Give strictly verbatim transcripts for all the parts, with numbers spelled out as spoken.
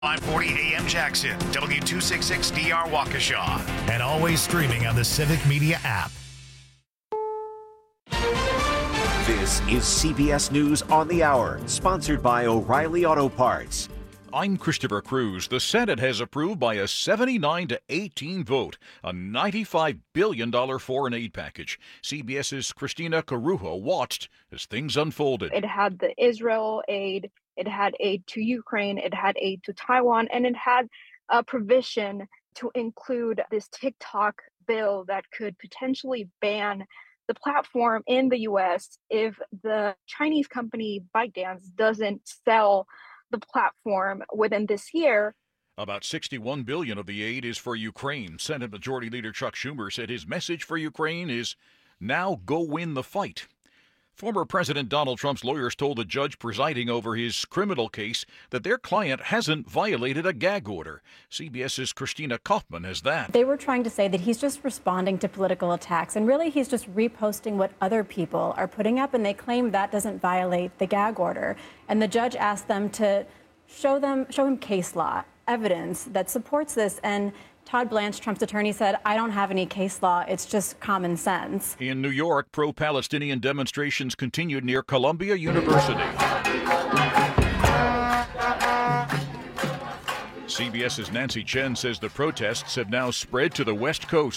five forty A M Jackson, W two sixty-six D R Waukesha, and always streaming on the Civic Media app. This is C B S News on the Hour, sponsored by O'Reilly Auto Parts. I'm Christopher Cruz. The Senate has approved by a seventy-nine to eighteen vote a ninety-five billion dollars foreign aid package. CBS's Christina Carujo watched as things unfolded. It had the Israel aid, it had aid to Ukraine, it had aid to Taiwan, and it had a provision to include this TikTok bill that could potentially ban the platform in the U S if the Chinese company ByteDance doesn't sell the platform within this year. About sixty-one billion dollars of the aid is for Ukraine. Senate Majority Leader Chuck Schumer said his message for Ukraine is, now go win the fight. Former President Donald Trump's lawyers told the judge presiding over his criminal case that their client hasn't violated a gag order. CBS's Christina Kaufman has that. They were trying to say that he's just responding to political attacks, and really he's just reposting what other people are putting up, and they claim that doesn't violate the gag order. And the judge asked them to show them, show him case law, evidence that supports this, and Todd Blanche, Trump's attorney, said, I don't have any case law. It's just common sense. In New York, pro-Palestinian demonstrations continued near Columbia University. CBS's Nancy Chen says the protests have now spread to the West Coast.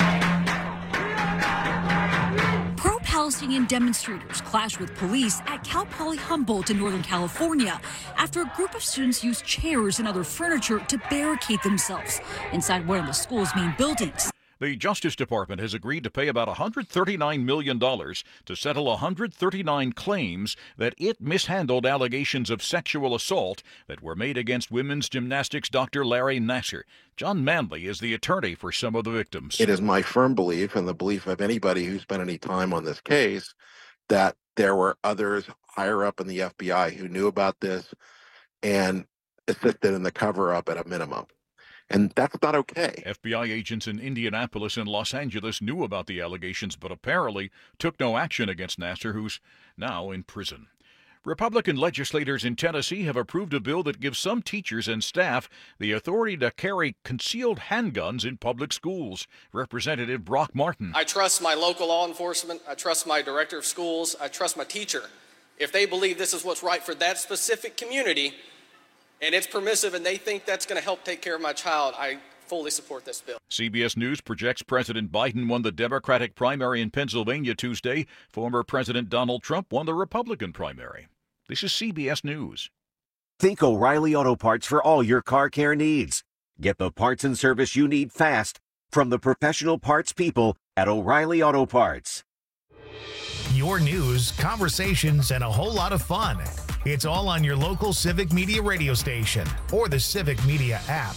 Pro-Palestinian demonstrators clashed with police at Cal Poly Humboldt in Northern California after a group of students used chairs and other furniture to barricade themselves inside one of the school's main buildings. The Justice Department has agreed to pay about one hundred thirty-nine million dollars to settle one hundred thirty-nine claims that it mishandled allegations of sexual assault that were made against women's gymnastics Doctor Larry Nassar. John Manley is the attorney for some of the victims. It is my firm belief, and the belief of anybody who spent any time on this case, that there were others higher up in the F B I who knew about this and assisted in the cover-up at a minimum. And that's not okay. F B I agents in Indianapolis and Los Angeles knew about the allegations, but apparently took no action against Nassar, who's now in prison. Republican legislators in Tennessee have approved a bill that gives some teachers and staff the authority to carry concealed handguns in public schools. Representative Brock Martin. I trust my local law enforcement. I trust my director of schools. I trust my teacher. If they believe this is what's right for that specific community, and it's permissive, and they think that's going to help take care of my child, I fully support this bill. C B S News projects President Biden won the Democratic primary in Pennsylvania Tuesday. Former President Donald Trump won the Republican primary. This is C B S News. Think O'Reilly Auto Parts for all your car care needs. Get the parts and service you need fast from the professional parts people at O'Reilly Auto Parts. Your news, conversations, and a whole lot of fun. It's all on your local Civic Media radio station or the Civic Media app.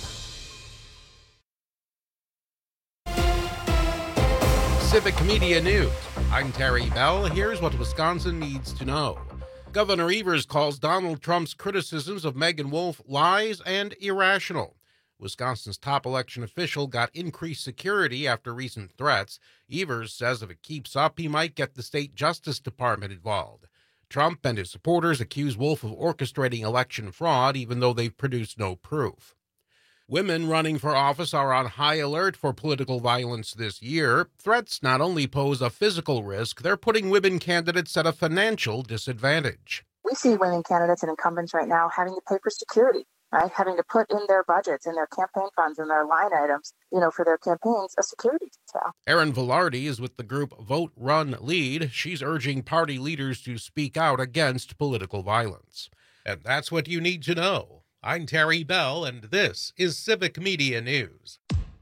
Civic Media News. I'm Terry Bell. Here's what Wisconsin needs to know. Governor Evers calls Donald Trump's criticisms of Megan Wolfe lies and irrational. Wisconsin's top election official got increased security after recent threats. Evers says if it keeps up, he might get the state Justice Department involved. Trump and his supporters accuse Wolfe of orchestrating election fraud, even though they've produced no proof. Women running for office are on high alert for political violence this year. Threats not only pose a physical risk, they're putting women candidates at a financial disadvantage. We see women candidates and incumbents right now having to pay for security, right? Having to put in their budgets, in their campaign funds, and their line items, you know, for their campaigns, a security detail. Erin Velarde is with the group Vote, Run, Lead. She's urging party leaders to speak out against political violence. And that's what you need to know. I'm Terry Bell, and this is Civic Media News.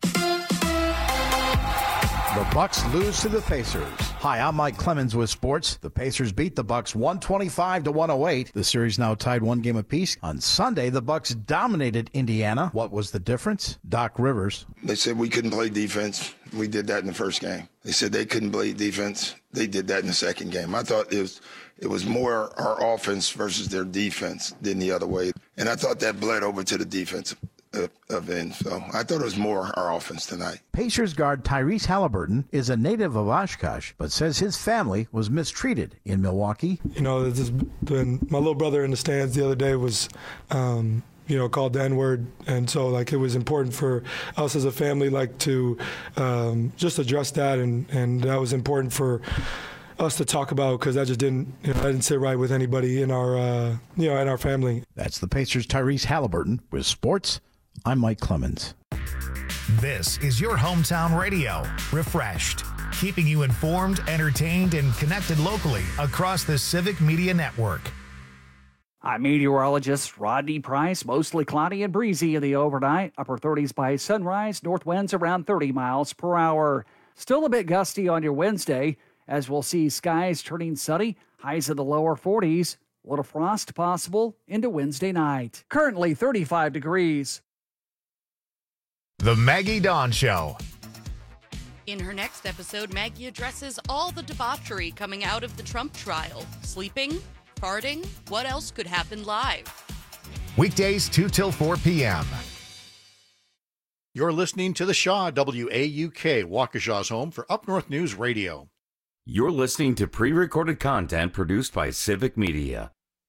The Bucks lose to the Pacers. Hi, I'm Mike Clemens with sports. The Pacers beat the Bucks one twenty-five to one oh eight. The series now tied one game apiece. On Sunday, the Bucks dominated Indiana. What was the difference? Doc Rivers. They said we couldn't play defense. We did that in the first game. They said they couldn't play defense. They did that in the second game. I thought it was it was more our offense versus their defense than the other way. And I thought that bled over to the defense of end. So I thought it was more our offense tonight. Pacers guard Tyrese Halliburton is a native of Oshkosh, but says his family was mistreated in Milwaukee. You know, this has been, my little brother in the stands the other day was um, you know, called the N-word. And so, like, it was important for us as a family, like, to um, just address that. And, and that was important for us to talk about because that just didn't, you know, that didn't sit right with anybody in our, uh, you know, in our family. That's the Pacers' Tyrese Halliburton with sports. I'm Mike Clemens. This is your hometown radio, Refreshed, keeping you informed, entertained, and connected locally across the Civic Media Network. I'm meteorologist Rodney Price. Mostly cloudy and breezy in the overnight. Upper thirties by sunrise. North winds around thirty miles per hour. Still a bit gusty on your Wednesday, as we'll see skies turning sunny. Highs in the lower forties. A little frost possible into Wednesday night. Currently thirty-five degrees. The Maggie Dawn Show. In her next episode, Maggie addresses all the debauchery coming out of the Trump trial. Sleeping, farting, what else could happen live? Weekdays two till four p.m. You're listening to The Shaw, W A U K, Waukesha's home for Up North News Radio. You're listening to pre-recorded content produced by Civic Media.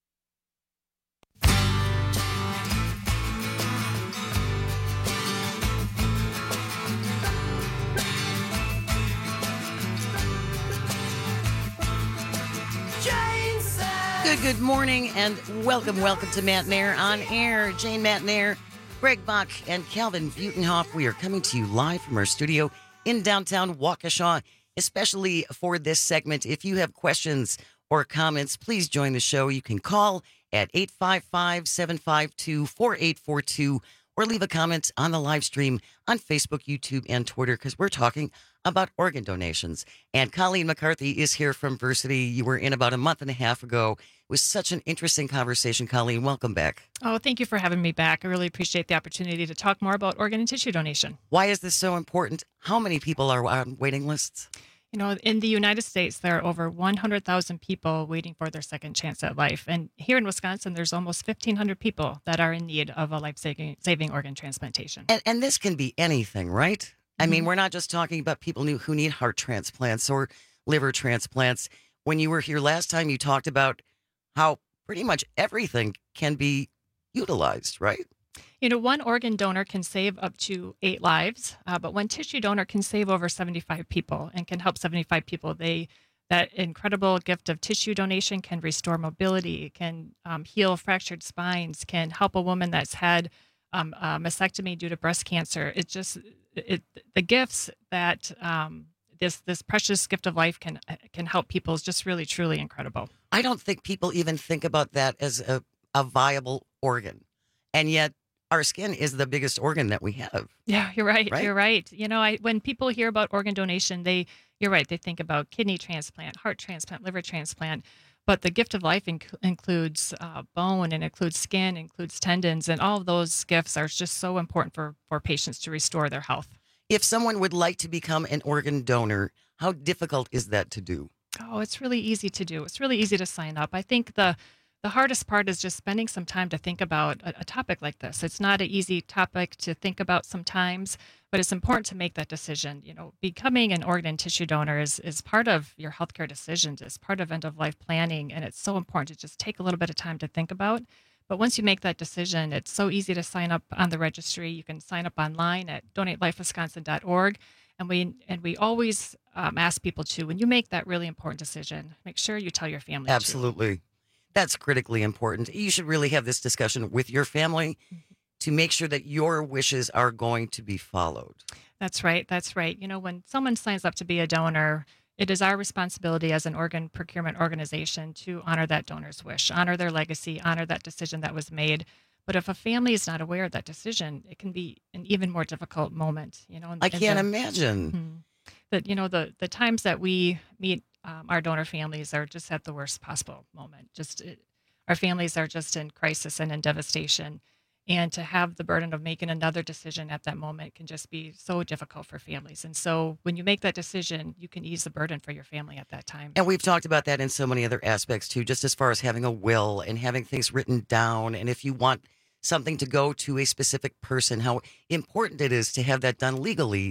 Good, good morning, and welcome, welcome to Matt Nair on Air. Jane Matt Nair, Greg Bach, and Calvin Butenhoff. We are coming to you live from our studio in downtown Waukesha, especially for this segment. If you have questions or comments, please join the show. You can call at eight five five, seven five two, four eight four two or leave a comment on the live stream on Facebook, YouTube, and Twitter, because we're talking about organ donations. And Colleen McCarthy is here from Versity. You were in about a month and a half ago. It was such an interesting conversation. Colleen, welcome back. Oh, thank you for having me back. I really appreciate the opportunity to talk more about organ and tissue donation. Why is this so important? How many people are on waiting lists? You know, in the United States, there are over one hundred thousand people waiting for their second chance at life. And here in Wisconsin, there's almost fifteen hundred people that are in need of a life-saving saving organ transplantation. And, and this can be anything, right? Mm-hmm. I mean, we're not just talking about people who need heart transplants or liver transplants. When you were here last time, you talked about how pretty much everything can be utilized, right? You know, one organ donor can save up to eight lives, uh, but one tissue donor can save over seventy-five people and can help seventy-five people. They that incredible gift of tissue donation can restore mobility, can um, heal fractured spines, can help a woman that's had um, a mastectomy due to breast cancer. It just it, the gifts that um, this this precious gift of life can can help people is just really truly incredible. I don't think people even think about that as a, a viable organ, and yet our skin is the biggest organ that we have. Yeah, you're right. right. You're right. You know, I when people hear about organ donation, they you're right. They think about kidney transplant, heart transplant, liver transplant. But the gift of life inc- includes uh, bone and includes skin, includes tendons, and all of those gifts are just so important for, for patients to restore their health. If someone would like to become an organ donor, how difficult is that to do? Oh, it's really easy to do. It's really easy to sign up. I think the The hardest part is just spending some time to think about a, a topic like this. It's not an easy topic to think about sometimes, but it's important to make that decision. You know, becoming an organ and tissue donor is, is part of your healthcare decisions. It's part of end-of-life planning, and it's so important to just take a little bit of time to think about. But once you make that decision, it's so easy to sign up on the registry. You can sign up online at donate life wisconsin dot org. And we and we always um, ask people to, when you make that really important decision, make sure you tell your family. Absolutely. Too. That's critically important. You should really have this discussion with your family to make sure that your wishes are going to be followed. That's right. That's right. You know, when someone signs up to be a donor, it is our responsibility as an organ procurement organization to honor that donor's wish, honor their legacy, honor that decision that was made. But if a family is not aware of that decision, it can be an even more difficult moment. You know, I can't the, imagine. Mm-hmm. That, you know, the, the times that we meet Um, our donor families are just at the worst possible moment. Just it, our families are just in crisis and in devastation. And to have the burden of making another decision at that moment can just be so difficult for families. And so when you make that decision, you can ease the burden for your family at that time. And we've talked about that in so many other aspects too, just as far as having a will and having things written down. And if you want something to go to a specific person, how important it is to have that done legally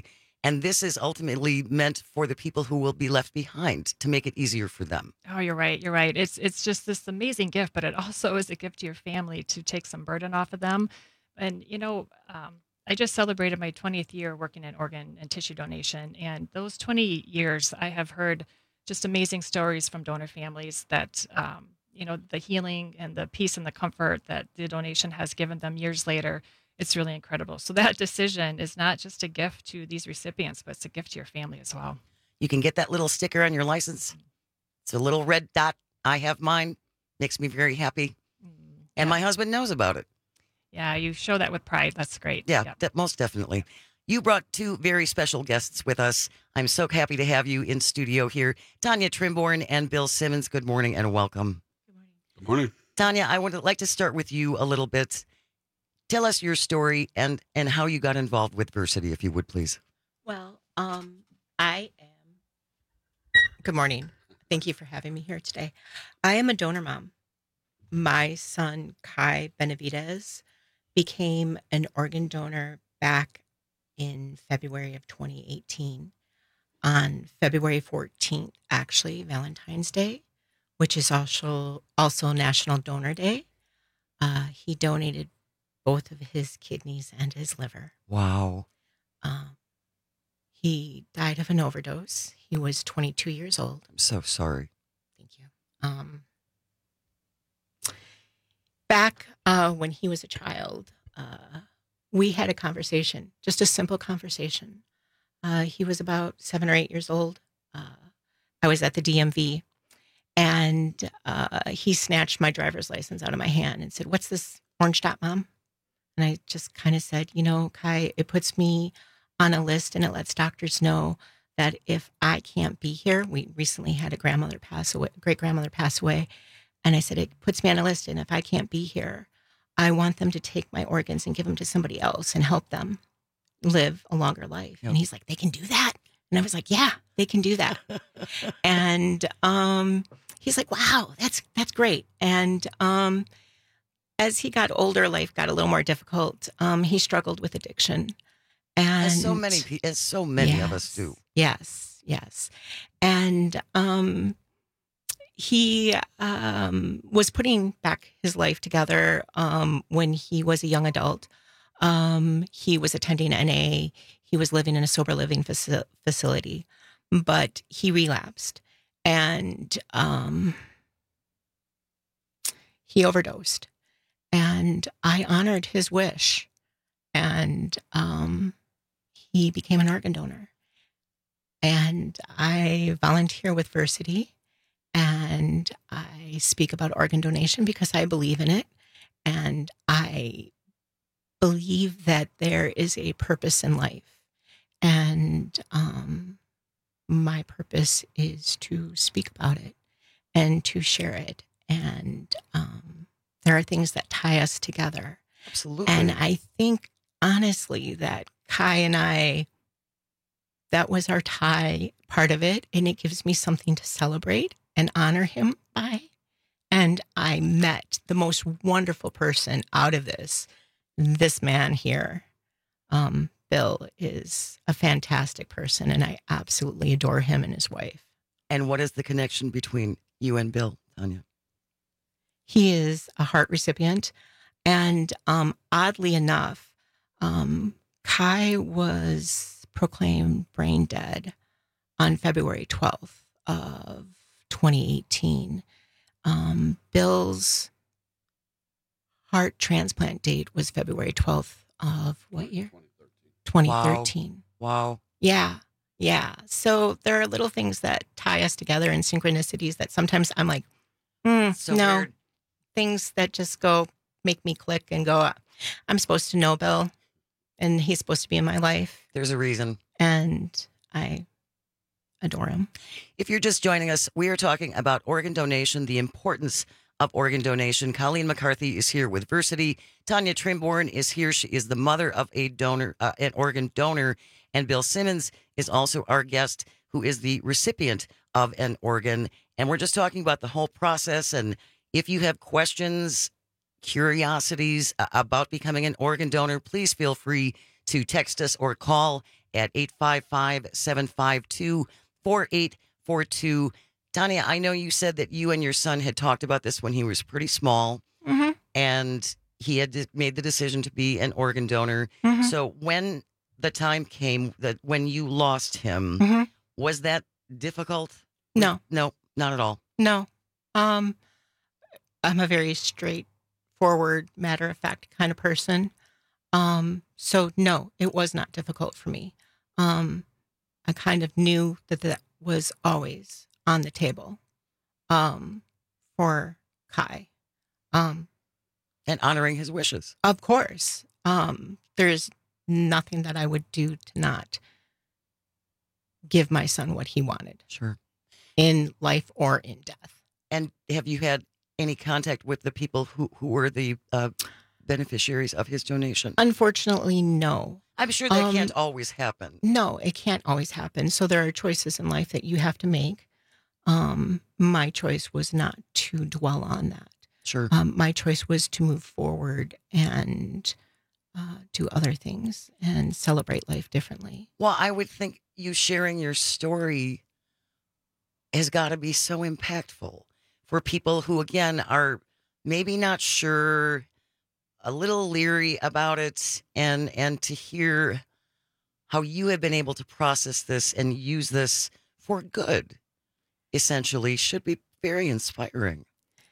And this is ultimately meant for the people who will be left behind to make it easier for them. Oh, you're right. You're right. It's it's just this amazing gift, but it also is a gift to your family to take some burden off of them. And, you know, um, I just celebrated my twentieth year working in organ and tissue donation. And those twenty years, I have heard just amazing stories from donor families that, um, you know, the healing and the peace and the comfort that the donation has given them years later. It's really incredible. So that decision is not just a gift to these recipients, but it's a gift to your family as well. You can get that little sticker on your license. It's a little red dot. I have mine. Makes me very happy. And my husband knows about it. Yeah, you show that with pride. That's great. Yeah, Yep. that, most definitely. You brought two very special guests with us. I'm so happy to have you in studio here. Tanya Trimborn and Bill Simmons, good morning and welcome. Good morning. Tanya, I would like to start with you a little bit. Tell us your story and, and how you got involved with Versiti, if you would, please. Well, um, I am. Good morning. Thank you for having me here today. I am a donor mom. My son, Kai Benavidez, became an organ donor back in February of twenty eighteen. On February fourteenth, actually, Valentine's Day, which is also, also National Donor Day, uh, he donated both of his kidneys and his liver. Wow. Um, he died of an overdose. He was twenty-two years old. I'm so sorry. Thank you. Um, back uh, when he was a child, uh, we had a conversation, just a simple conversation. Uh, he was about seven or eight years old. Uh, I was at the D M V, and uh, he snatched my driver's license out of my hand and said, "What's this orange dot, Mom?" And I just kind of said, you know, Kai, it puts me on a list and it lets doctors know that if I can't be here, we recently had a grandmother pass away, great grandmother pass away. And I said, it puts me on a list. And if I can't be here, I want them to take my organs and give them to somebody else and help them live a longer life. Yep. And he's like, they can do that. And I was like, yeah, they can do that. And um, he's like, wow, that's, that's great. And, um, as he got older, life got a little more difficult. Um, he struggled with addiction, and As so many, pe- as so many yes, of us do. Yes, yes, and um, he um, was putting back his life together um, when he was a young adult. Um, he was attending N A. He was living in a sober living faci- facility, but he relapsed, and um, he overdosed. And I honored his wish, and um, he became an organ donor. And I volunteer with Versiti, and I speak about organ donation because I believe in it, and I believe that there is a purpose in life. And um, my purpose is to speak about it and to share it. And um, there are things that tie us together. Absolutely. And I think, honestly, that Kai and I, that was our tie part of it. And it gives me something to celebrate and honor him by. And I met the most wonderful person out of this. This man here, um, Bill, is a fantastic person. And I absolutely adore him and his wife. And what is the connection between you and Bill, Tanya? He is a heart recipient. And um, oddly enough, um, Kai was proclaimed brain dead on February twelfth of twenty eighteen. Um, Bill's heart transplant date was February twelfth of what year? twenty thirteen. Wow. wow. Yeah. Yeah. So there are little things that tie us together and synchronicities that sometimes I'm like, mm, So no. weird. Things that just go make me click and go, I'm supposed to know Bill and he's supposed to be in my life. There's a reason. And I adore him. If you're just joining us, we are talking about organ donation, the importance of organ donation. Colleen McCarthy is here with Versiti. Tanya Trimborn is here. She is the mother of a donor, uh, an organ donor. And Bill Simmons is also our guest, who is the recipient of an organ. And we're just talking about the whole process. And if you have questions, curiosities uh, about becoming an organ donor, please feel free to text us or call at eight five five, seven five two, four eight four two. Tanya, I know you said that you and your son had talked about this when he was pretty small, Mm-hmm. and he had de- made the decision to be an organ donor. Mhm. So when the time came that when you lost him, Mhm. was that difficult? No. No, not at all. No. Um, I'm a very straightforward, matter of fact kind of person. Um, so no, it was not difficult for me. Um, I kind of knew that that was always on the table, um, for Kai. Um, and honoring his wishes. Of course. Um, there's nothing that I would do to not give my son what he wanted. Sure. In life or in death. And have you had any contact with the people who, who were the uh, beneficiaries of his donation? Unfortunately, no. I'm sure that Um, can't always happen. No, it can't always happen. So there are choices in life that you have to make. Um, my choice was not to dwell on that. Sure. Um, my choice was to move forward and uh, do other things and celebrate life differently. Well, I would think you sharing your story has got to be so impactful for people who, again, are maybe not sure, a little leery about it, and and to hear how you have been able to process this and use this for good, essentially, should be very inspiring.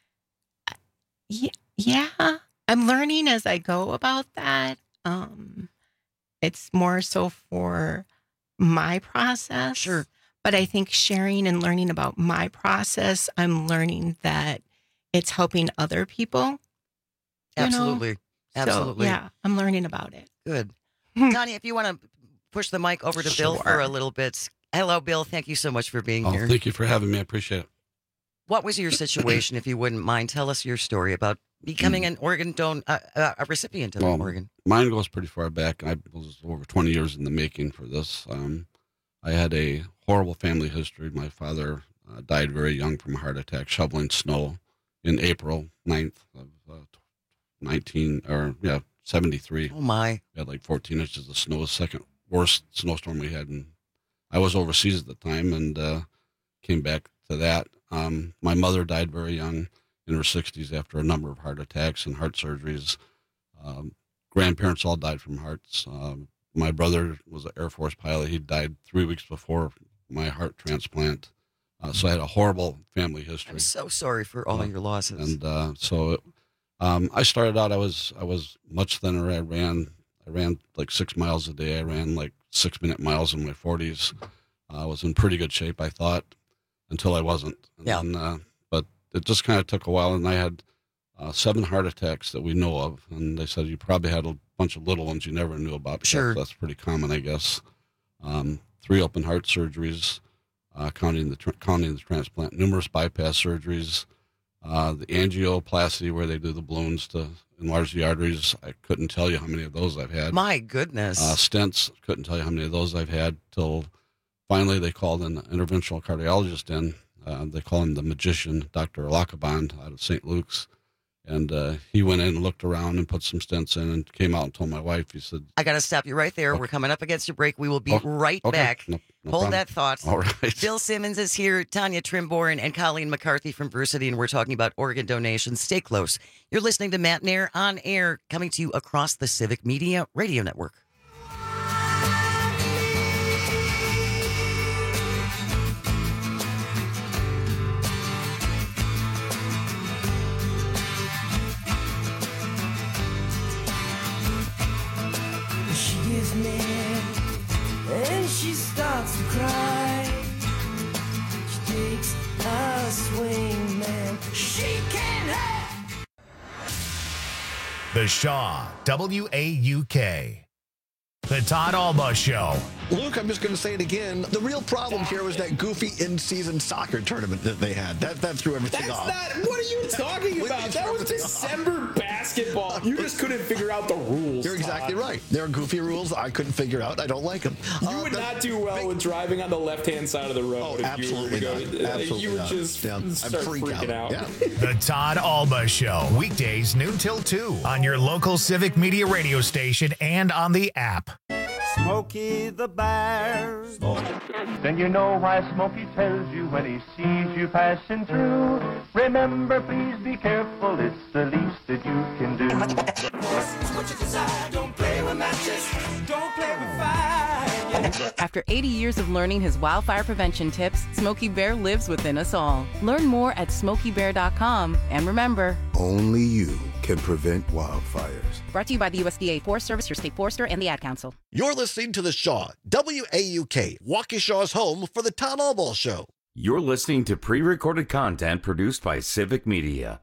Yeah, yeah, I'm learning as I go about that. Um, it's more so for my process. Sure. But I think sharing and learning about my process, I'm learning that it's helping other people. you know? Absolutely. Absolutely. So, yeah, I'm learning about it. Good. Tanya, if you want to push the mic over to Bill for Sure. a little bit. Hello, Bill. Thank you so much for being Oh, here. thank you for having me. I appreciate it. What was your situation, if you wouldn't mind? Tell us your story about becoming an organ don uh, uh, a recipient of Well, an organ. Mine goes pretty far back. I was over twenty years in the making for this. Um, I had a horrible family history. My father uh, died very young from a heart attack shoveling snow in April ninth of uh, nineteen or yeah seventy-three. Oh my! We had like fourteen inches of snow. The second worst snowstorm we had, and I was overseas at the time and uh, came back to that. Um, my mother died very young, in her sixties, after a number of heart attacks and heart surgeries. Um, grandparents all died from hearts. Um, my brother was an Air Force pilot. He died three weeks before my heart transplant. Uh, so I had a horrible family history. I'm so sorry for all Uh, your losses. And uh, so it, um, I started out, I was I was much thinner. I ran I ran like six miles a day. I ran like six minute miles in my forties. Uh, I was in pretty good shape, I thought, until I wasn't. And Yeah. then, uh, but it just kind of took a while, and I had uh, seven heart attacks that we know of. And they said you probably had a bunch of little ones you never knew about. but Sure. That's, that's pretty common, I guess. Um, three open heart surgeries, uh, counting the tr- counting the transplant, numerous bypass surgeries, uh, the angioplasty where they do the balloons to enlarge the arteries. I couldn't tell you how many of those I've had. My goodness. Uh, stents, couldn't tell you how many of those I've had till finally they called an interventional cardiologist in. Uh, they call him the magician, Doctor Lacaband out of Saint Luke's. And uh, he went in and looked around and put some stents in and came out and told my wife, he said, I got to stop you right there. We're coming up against a break. We will be Oh, right okay. back. No- no Hold problem. that thought. All right. Bill Simmons is here, Tanya Trimborn, and Colleen McCarthy from Versity, and we're talking about organ donations. Stay close. You're listening to Matt Nair on air, coming to you across the Civic Media Radio Network. She gets mad and she starts to cry. She takes a swing, man. She can't have. The Shaw, W A U K. The Todd Alba Show. Luke, I'm just going to say it again. The real problem here was that goofy in-season soccer tournament that they had. That that threw everything That's off. not. What are you talking about? That was December basketball. You just couldn't figure out the rules. You're exactly Todd. right. There are goofy rules I couldn't figure out. I don't like them. You would not do well with driving on the left-hand side of the road. Oh, if absolutely you were not. to go, Absolutely You would not. just Yeah, I'd start freak freaking out. out. Yeah. The Todd Alba Show. Weekdays noon till two on your local Civic Media radio station and on the app. Smokey the Bear. Then you know why Smokey tells you when he sees you passing through. Remember, please be careful, it's the least that you can do. What you desire, don't play with matches, don't play with fire. After eighty years of learning his wildfire prevention tips, Smokey Bear lives within us all. Learn more at smokey bear dot com, and remember, only you can prevent wildfires. Brought to you by the U S D A Forest Service, your state forester, and the Ad Council. You're listening to The Shaw, W A U K, Waukesha's home for the Tom Albaugh Show. You're listening to pre-recorded content produced by Civic Media.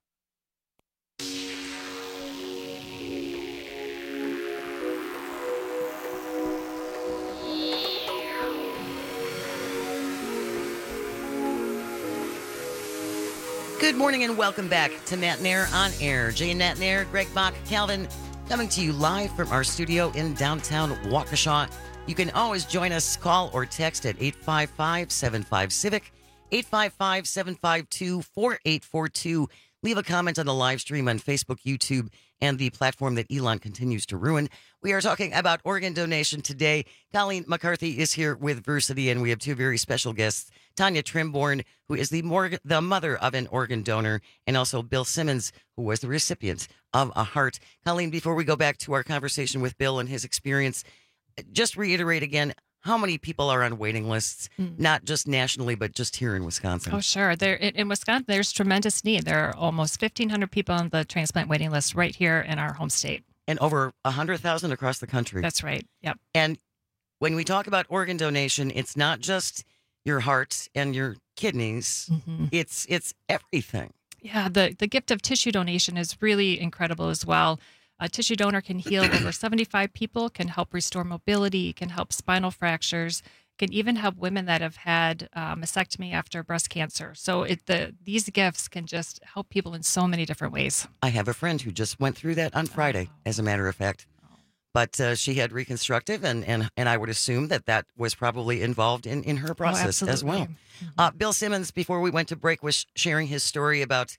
Good morning and welcome back to Matt Nair on Air. Jane Matt Nair, Greg Bach, Calvin, coming to you live from our studio in downtown Waukesha. You can always join us, call or text at eight five five, seven five, CIVIC, eight five five, seven five two, four eight four two. Leave a comment on the live stream on Facebook, YouTube, and the platform that Elon continues to ruin. We are talking about organ donation today. Colleen McCarthy is here with Versity, and we have two very special guests. Tanya Trimborn, who is the, morg- the mother of an organ donor, and also Bill Simmons, who was the recipient of a heart. Colleen, before we go back to our conversation with Bill and his experience, just reiterate again, how many people are on waiting lists, mm. not just nationally, but just here in Wisconsin? Oh, sure. There in, in Wisconsin, there's tremendous need. There are almost fifteen hundred people on the transplant waiting list right here in our home state. And over one hundred thousand across the country. That's right. Yep. And when we talk about organ donation, it's not just your heart and your kidneys. Mm-hmm. It's it's everything. Yeah, the, the gift of tissue donation is really incredible as well. A tissue donor can heal over seventy-five people, can help restore mobility, can help spinal fractures, can even help women that have had uh, mastectomy after breast cancer. So it, the these gifts can just help people in so many different ways. I have a friend who just went through that on Friday, as a matter of fact. But uh, she had reconstructive, and, and, and I would assume that that was probably involved in, in her process oh, as well. Mm-hmm. Uh, Bill Simmons, before we went to break, was sharing his story about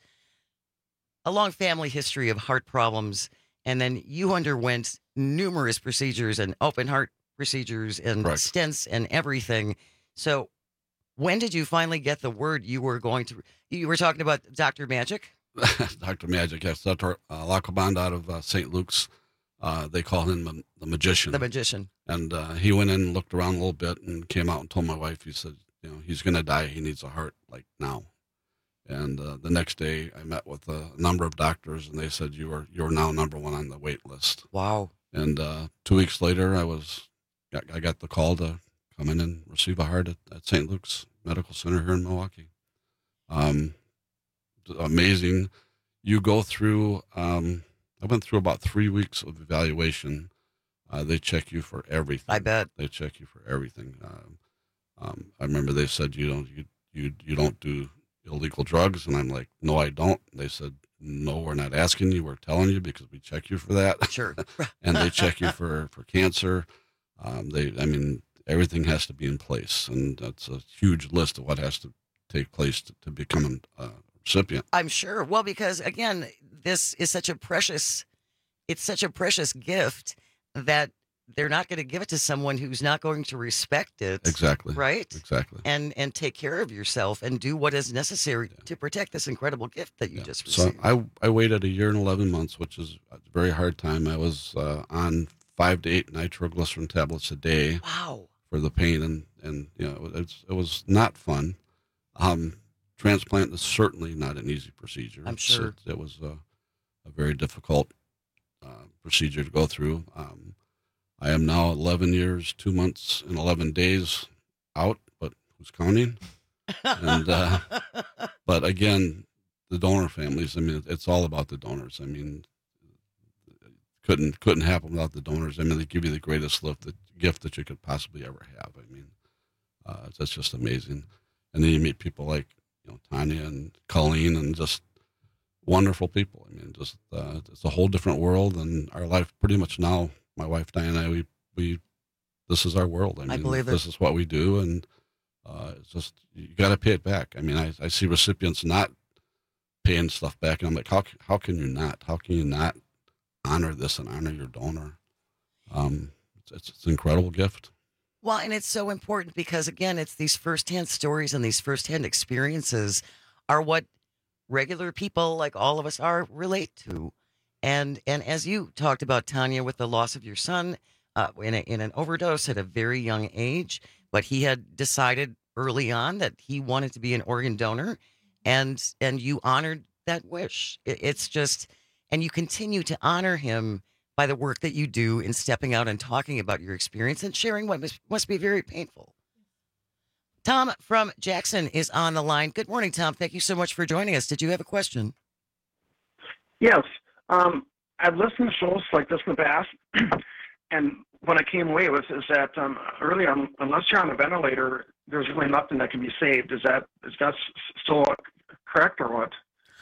a long family history of heart problems. And then you underwent numerous procedures and open heart procedures and Correct. stents and everything. So when did you finally get the word you were going to, you were talking about Doctor Magic? Doctor Magic, yes. Doctor Uh, Lacoband out of uh, Saint Luke's. Uh, they call him the, the magician. The magician. And uh, he went in and looked around a little bit and came out and told my wife, he said, you know, he's going to die. He needs a heart like now. And uh, the next day I met with a number of doctors and they said, you are, you're now number one on the wait list. Wow. And uh, two weeks later, I was, I got the call to come in and receive a heart at, at Saint Luke's Medical Center here in Milwaukee. Um, amazing. You go through, um, I went through about three weeks of evaluation. Uh, they check you for everything. I bet. They check you for everything. Um, um, I remember they said, you don't, you, you, you don't do illegal drugs. And I'm like, no, I don't. They said, no, we're not asking you. We're telling you because we check you for that. Sure. And they check you for, for cancer. Um, they, I mean, everything has to be in place. And that's a huge list of what has to take place to, to become a uh, recipient. I'm sure. Well, because again, this is such a precious, it's such a precious gift that they're not going to give it to someone who's not going to respect it. Exactly. Right? Exactly. And and take care of yourself and do what is necessary yeah. to protect this incredible gift that you yeah. just received. So I, I waited a year and eleven months, which is a very hard time. I was uh, on five to eight nitroglycerin tablets a day. Wow. For the pain. And, and you know, it's, it was not fun. Um, transplant is certainly not an easy procedure. I'm sure. It, it was a, a very difficult uh, procedure to go through. Um, I am now eleven years, two months, and eleven days out, but who's counting? And uh, but again, the donor families. I mean, it's all about the donors. I mean, couldn't couldn't happen without the donors. I mean, they give you the greatest gift that gift that you could possibly ever have. I mean, uh, that's just amazing. And then you meet people like you know Tanya and Colleen, and just wonderful people. I mean, just uh, it's a whole different world, and our life pretty much now. My wife Diane and I, we, we, this is our world. I mean, I believe it. This is what we do, and uh, it's just you got to pay it back. I mean, I, I see recipients not paying stuff back, and I'm like, how how can you not? How can you not honor this and honor your donor? Um, it's, it's an incredible gift. Well, and it's so important because, again, it's these firsthand stories and these firsthand experiences are what regular people like all of us are relate to. And and as you talked about, Tanya, with the loss of your son uh, in, a, in an overdose at a very young age, but he had decided early on that he wanted to be an organ donor, and and you honored that wish. It, it's just, and you continue to honor him by the work that you do in stepping out and talking about your experience and sharing what must, must be very painful. Tom from Jackson is on the line. Good morning, Tom. Thank you so much for joining us. Did you have a question? Yes. Um, I've listened to shows like this in the past, and what I came away with is that um, early on, unless you're on a ventilator, there's really nothing that can be saved. Is that is that still correct or what?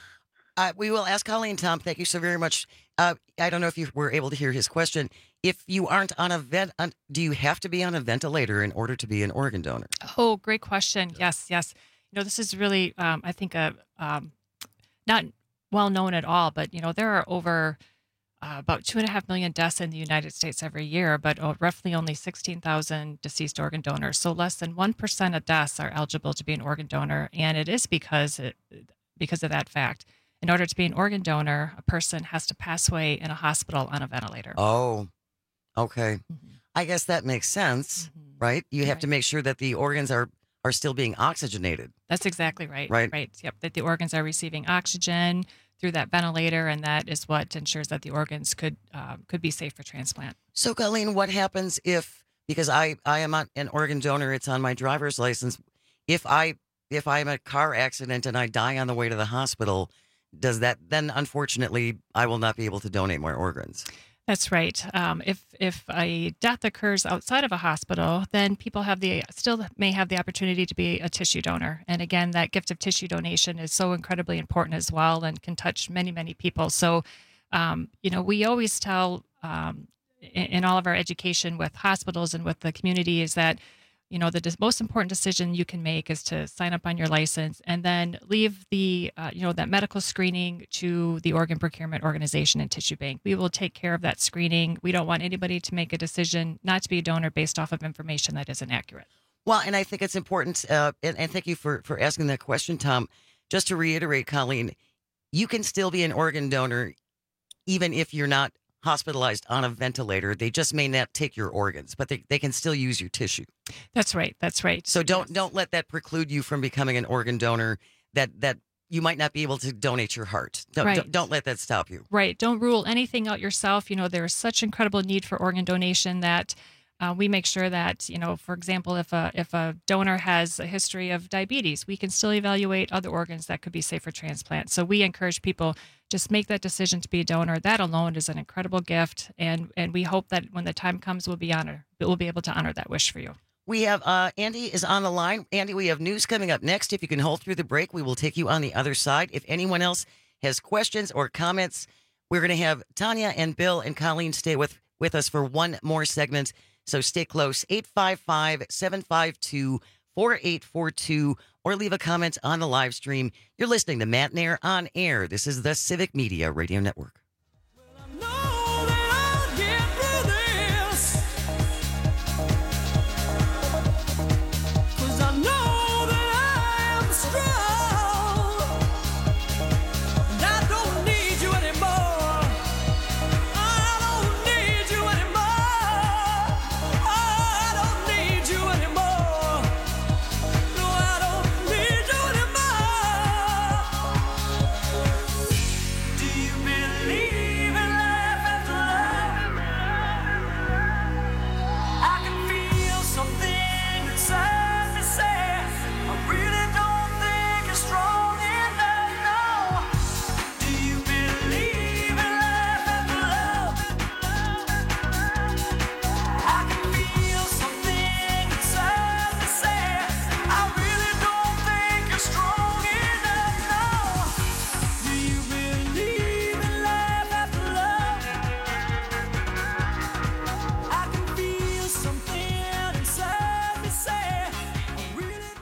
Uh, we will ask Colleen, Tom. Thank you so very much. Uh, I don't know if you were able to hear his question. If you aren't on a vent, on, do you have to be on a ventilator in order to be an organ donor? Oh, great question. Yes, yes. You know, this is really, um, I think, a um, not well known at all, but, you know, there are over uh, about two and a half million deaths in the United States every year, but oh, roughly only sixteen thousand deceased organ donors. So less than one percent of deaths are eligible to be an organ donor. And it is because it, because of that fact. In order to be an organ donor, a person has to pass away in a hospital on a ventilator. Oh, okay. Mm-hmm. I guess that makes sense, mm-hmm. right? You have right. to make sure that the organs are, are still being oxygenated. That's exactly right. Right. Right. Yep. That the organs are receiving oxygen through that ventilator, and that is what ensures that the organs could uh, could be safe for transplant. So, Colleen, what happens if, because I, I am an organ donor, it's on my driver's license, if I if I'm in a car accident and I die on the way to the hospital, does that then, unfortunately, I will not be able to donate more organs? That's right. Um, if if a death occurs outside of a hospital, then people have the still may have the opportunity to be a tissue donor. And again, that gift of tissue donation is so incredibly important as well, and can touch many, many people. So, um, you know, we always tell um, in, in all of our education with hospitals and with the community is that, you know, the most important decision you can make is to sign up on your license and then leave the, uh, you know, that medical screening to the organ procurement organization and tissue bank. We will take care of that screening. We don't want anybody to make a decision not to be a donor based off of information that isn't accurate. Well, and I think it's important, uh, and, and thank you for, for asking that question, Tom. Just to reiterate, Colleen, you can still be an organ donor even if you're not hospitalized on a ventilator. They just may not take your organs, but they, they can still use your tissue. That's right. That's right. So don't yes. don't let that preclude you from becoming an organ donor, that that you might not be able to donate your heart. Don't, right. don't, don't let that stop you. Right. Don't rule anything out yourself. You know, there is such incredible need for organ donation that uh, we make sure that, you know, for example, if a if a donor has a history of diabetes, we can still evaluate other organs that could be safe for transplant. So we encourage people, just make that decision to be a donor. That alone is an incredible gift, and and we hope that when the time comes, we'll be honored. We'll be able to honor that wish for you. We have uh, Andy is on the line. Andy, we have news coming up next. If you can hold through the break, we will take you on the other side. If anyone else has questions or comments, we're going to have Tanya and Bill and Colleen stay with, with us for one more segment. So stay close. eight five five, seven five two, four eight four two, or leave a comment on the live stream. You're listening to Matt Nair on Air. This is the Civic Media Radio Network.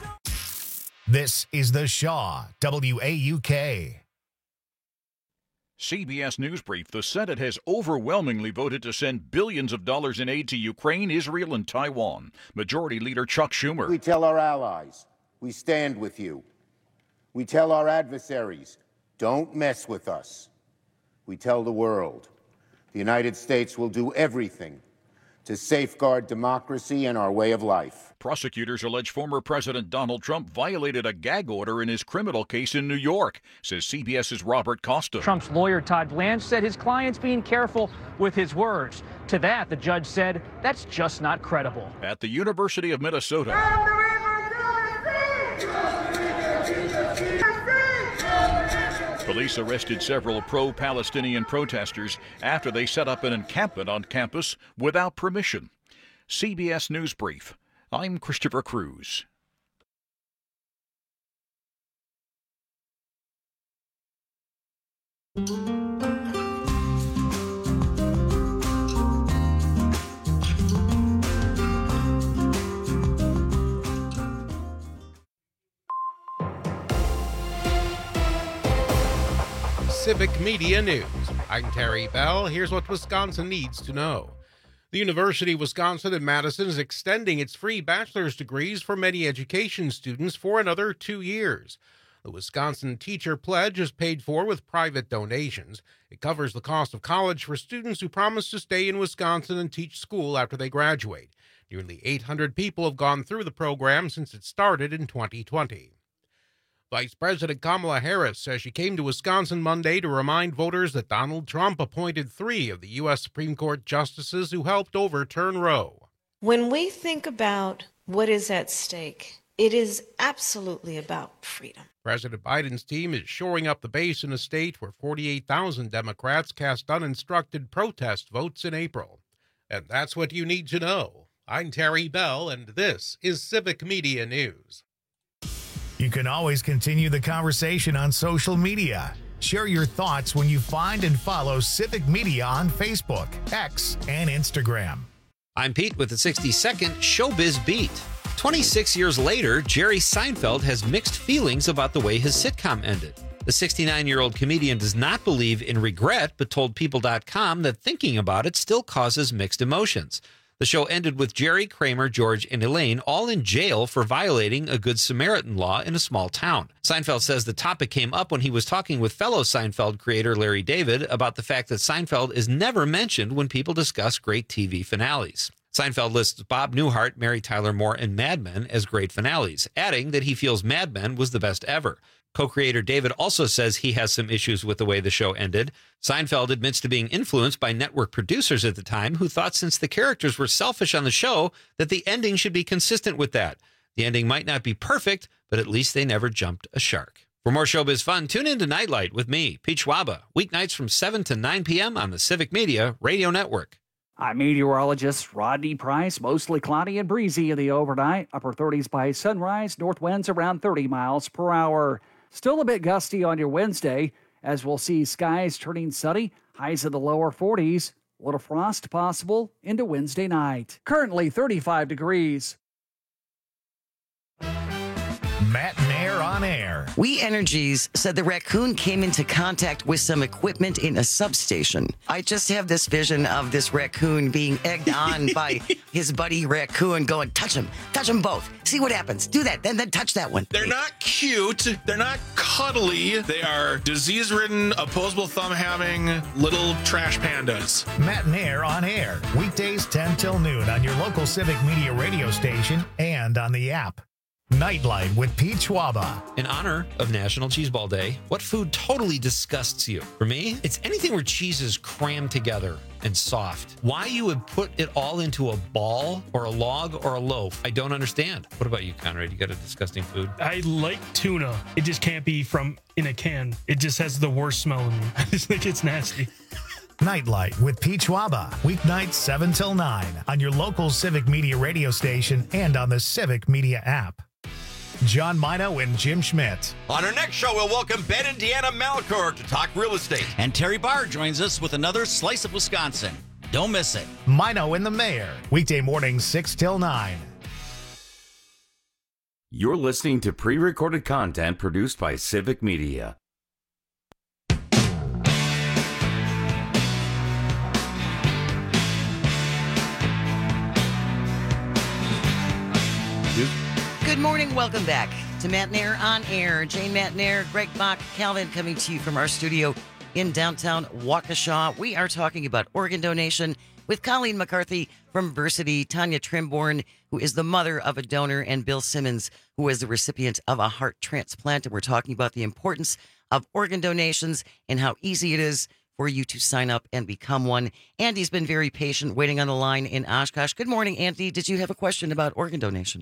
This is the Shaw W A U K. C B S News Brief. The Senate has overwhelmingly voted to send billions of dollars in aid to Ukraine, Israel, and Taiwan. Majority Leader Chuck Schumer. We tell our allies, we stand with you. We tell our adversaries, don't mess with us. We tell the world, the United States will do everything to safeguard democracy and our way of life. Prosecutors allege former President Donald Trump violated a gag order in his criminal case in New York, says CBS's Robert Costa. Trump's lawyer, Todd Blanche, said his client's being careful with his words. To that, the judge said that's just not credible. At the University of Minnesota, police arrested several pro-Palestinian protesters after they set up an encampment on campus without permission. C B S News Brief. I'm Christopher Cruz. Civic Media News. I'm Terry Bell. Here's what Wisconsin needs to know. The University of Wisconsin in Madison is extending its free bachelor's degrees for many education students for another two years. The Wisconsin Teacher Pledge is paid for with private donations. It covers the cost of college for students who promise to stay in Wisconsin and teach school after they graduate. Nearly eight hundred people have gone through the program since it started in twenty twenty. Vice President Kamala Harris says she came to Wisconsin Monday to remind voters that Donald Trump appointed three of the U S Supreme Court justices who helped overturn Roe. When we think about what is at stake, it is absolutely about freedom. President Biden's team is shoring up the base in a state where forty-eight thousand Democrats cast uninstructed protest votes in April. And that's what you need to know. I'm Terry Bell, and this is Civic Media News. You can always continue the conversation on social media. Share your thoughts when you find and follow Civic Media on Facebook, X, and Instagram. I'm Pete with the sixty second Showbiz Beat. twenty-six years later, Jerry Seinfeld has mixed feelings about the way his sitcom ended. The sixty-nine-year-old comedian does not believe in regret, but told People dot com that thinking about it still causes mixed emotions. The show ended with Jerry, Kramer, George, and Elaine all in jail for violating a Good Samaritan law in a small town. Seinfeld says the topic came up when he was talking with fellow Seinfeld creator Larry David about the fact that Seinfeld is never mentioned when people discuss great T V finales. Seinfeld lists Bob Newhart, Mary Tyler Moore, and Mad Men as great finales, adding that he feels Mad Men was the best ever. Co-creator David also says he has some issues with the way the show ended. Seinfeld admits to being influenced by network producers at the time who thought since the characters were selfish on the show that the ending should be consistent with that. The ending might not be perfect, but at least they never jumped a shark. For more showbiz fun, tune in to Nightlight with me, Pete Schwaba, weeknights from seven to nine p.m. on the Civic Media Radio Network. I'm meteorologist Rodney Price. Mostly cloudy and breezy in the overnight. Upper thirties by sunrise. North winds around thirty miles per hour. Still a bit gusty on your Wednesday, as we'll see skies turning sunny, highs in the lower forties, a little frost possible into Wednesday night. Currently thirty-five degrees. Matt Nair on air. We Energies said the raccoon came into contact with some equipment in a substation. I just have this vision of this raccoon being egged on by his buddy raccoon going, touch him, touch them both. See what happens. Do that, then then touch that one. They're not cute. They're not cuddly. They are disease-ridden, opposable thumb-having little trash pandas. Matt Nair on air. Weekdays ten till noon on your local Civic Media radio station and on the app. Nightlight with Pete Schwaba. In honor of National Cheese Ball Day, what food totally disgusts you? For me, it's anything where cheese is crammed together and soft. Why you would put it all into a ball or a log or a loaf, I don't understand. What about you, Conrad? You got a disgusting food? I like tuna. It just can't be from in a can. It just has the worst smell in me. I just think it's nasty. Nightlight with Pete Schwaba. Weeknights seven till nine on your local Civic Media radio station and on the Civic Media app. John Mino and Jim Schmidt. On our next show, we'll welcome Ben and Deanna Malcor to talk real estate. And Terry Barr joins us with another Slice of Wisconsin. Don't miss it. Mino and the Mayor. Weekday mornings six till nine. You're listening to pre-recorded content produced by Civic Media. Excuse? Good morning. Welcome back to Matt Nair on Air. Jane Matt Nair, Greg Bach, Calvin coming to you from our studio in downtown Waukesha. We are talking about organ donation with Colleen McCarthy from Versity, Tanya Trimborn, who is the mother of a donor, and Bill Simmons, who is the recipient of a heart transplant. And we're talking about the importance of organ donations and how easy it is for you to sign up and become one. Andy's been very patient waiting on the line in Oshkosh. Good morning, Andy. Did you have a question about organ donation?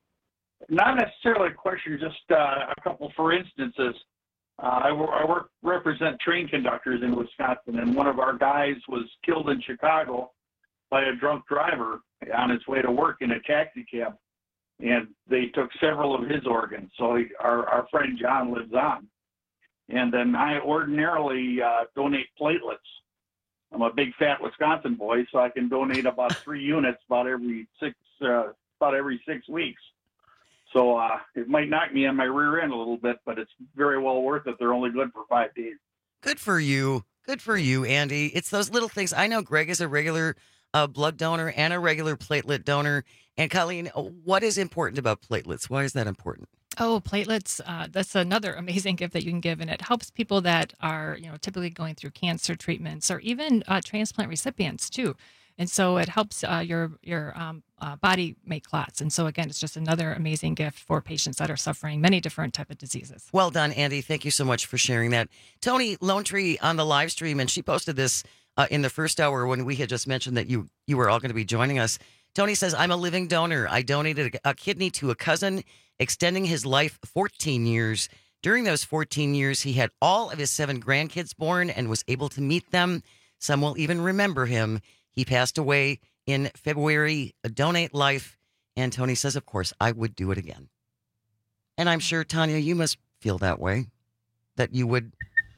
Not necessarily a question, just uh, a couple for instances. Uh, I, wor- I work represent train conductors in Wisconsin, and one of our guys was killed in Chicago by a drunk driver on his way to work in a taxi cab, and they took several of his organs. So he, our, our friend John lives on. And then I ordinarily uh, donate platelets. I'm a big fat Wisconsin boy, so I can donate about three units about every six uh, about every six weeks. So uh, it might knock me on my rear end a little bit, but it's very well worth it. They're only good for five days. Good for you. Good for you, Andy. It's those little things. I know Greg is a regular uh, blood donor and a regular platelet donor. And Colleen, what is important about platelets? Why is that important? Oh, platelets, uh, that's another amazing gift that you can give, and it helps people that are, you know, typically going through cancer treatments or even uh, transplant recipients too. And so it helps uh, your your um, uh, body make clots. And so, again, it's just another amazing gift for patients that are suffering many different type of diseases. Well done, Andy. Thank you so much for sharing that. Tony Lone Tree on the live stream, and she posted this uh, in the first hour when we had just mentioned that you, you were all going to be joining us. Tony says, I'm a living donor. I donated a, a kidney to a cousin, extending his life fourteen years. During those fourteen years, he had all of his seven grandkids born and was able to meet them. Some will even remember him. He passed away in February. Donate life. And Tony says, of course, I would do it again. And I'm sure, Tanya, you must feel that way, that you would,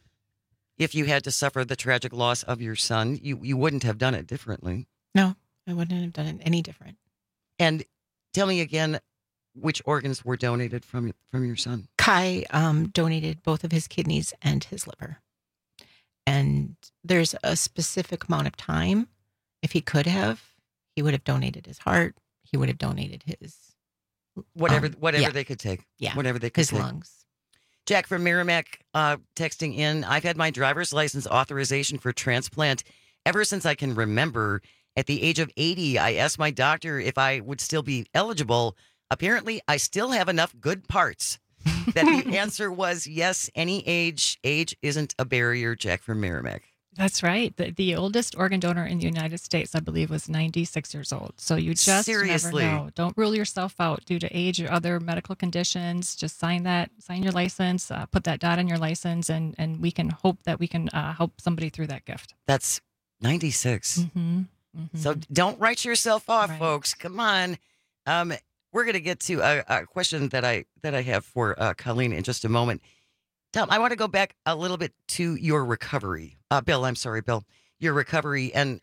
if you had to suffer the tragic loss of your son, you, you wouldn't have done it differently. No, I wouldn't have done it any different. And tell me again, which organs were donated from from your son? Kai um, donated both of his kidneys and his liver. And there's a specific amount of time. If he could have, he would have donated his heart. He would have donated his whatever um, whatever yeah. they could take. Yeah, whatever they could his take. lungs. Jack from Merrimack uh, texting in. I've had my driver's license authorization for transplant ever since I can remember. At the age of eighty, I asked my doctor if I would still be eligible. Apparently, I still have enough good parts. That the answer was yes, any age. Age isn't a barrier, Jack from Merrimack. That's right. The, the oldest organ donor in the United States, I believe, was ninety-six years old. So you just Seriously. never know. Don't rule yourself out due to age or other medical conditions. Just sign that, sign your license, uh, put that dot on your license, and, and we can hope that we can uh, help somebody through that gift. That's ninety-six. Mm-hmm. Mm-hmm. So don't write yourself off, Right. folks. Come on. Um, we're going to get to a, a question that I that I have for uh, Colleen in just a moment. Tom, I want to go back a little bit to your recovery. Uh, Bill, I'm sorry, Bill. Your recovery. And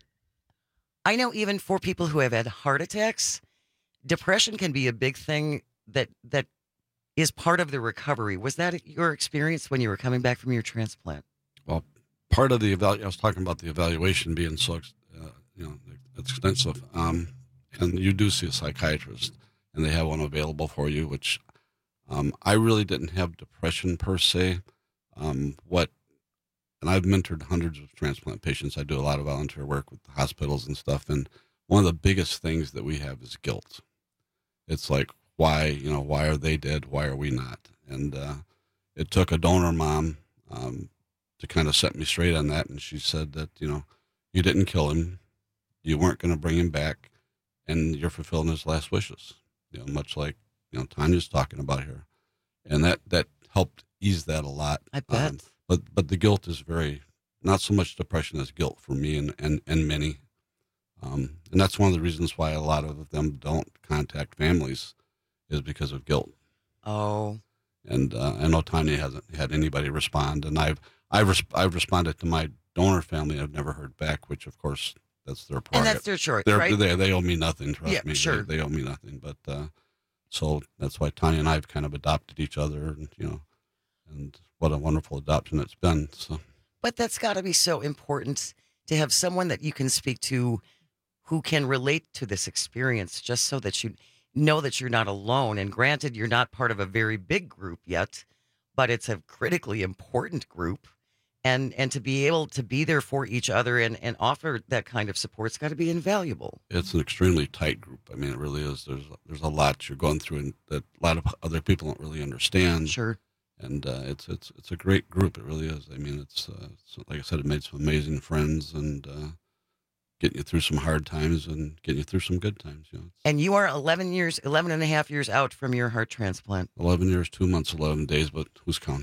I know even for people who have had heart attacks, depression can be a big thing that that is part of the recovery. Was that your experience when you were coming back from your transplant? Well, part of the evalu- I was talking about the evaluation being so uh, you know extensive, um, and you do see a psychiatrist, and they have one available for you. Which um, I really didn't have depression per se. Um, what, and I've mentored hundreds of transplant patients. I do a lot of volunteer work with the hospitals and stuff, and one of the biggest things that we have is guilt. It's like, why, you know, why are they dead? Why are we not? And uh, it took a donor mom um, to kind of set me straight on that. And she said that, you know, you didn't kill him. You weren't going to bring him back. And you're fulfilling his last wishes, you know, much like, you know, Tanya's talking about here. And that, that helped ease that a lot. I bet. Um, but, but the guilt is very, not so much depression as guilt for me and, and, and many. Um, and that's one of the reasons why a lot of them don't contact families is because of guilt. Oh. And uh, I know Tanya hasn't had anybody respond, and I've I've res- I've responded to my donor family. I've never heard back, which of course that's their prerogative. And that's their choice, They're, right? They they owe me nothing. Trust Yeah, me. sure. They, they owe me nothing. But uh, so that's why Tanya and I have kind of adopted each other, and you know, and what a wonderful adoption it's been. So. But that's got to be so important to have someone that you can speak to who can relate to this experience, just so that you know that you're not alone. And granted, you're not part of a very big group yet, but it's a critically important group. And and to be able to be there for each other and, and offer that kind of support's got to be invaluable. It's an extremely tight group. I mean, it really is. There's there's a lot you're going through, and that a lot of other people don't really understand. Sure. And uh, it's it's it's a great group. It really is. I mean, it's, uh, it's like I said, it made some amazing friends and uh, getting you through some hard times and getting you through some good times. You know, And you are eleven years, eleven and a half years out from your heart transplant. eleven years, two months, eleven days, but who's counting?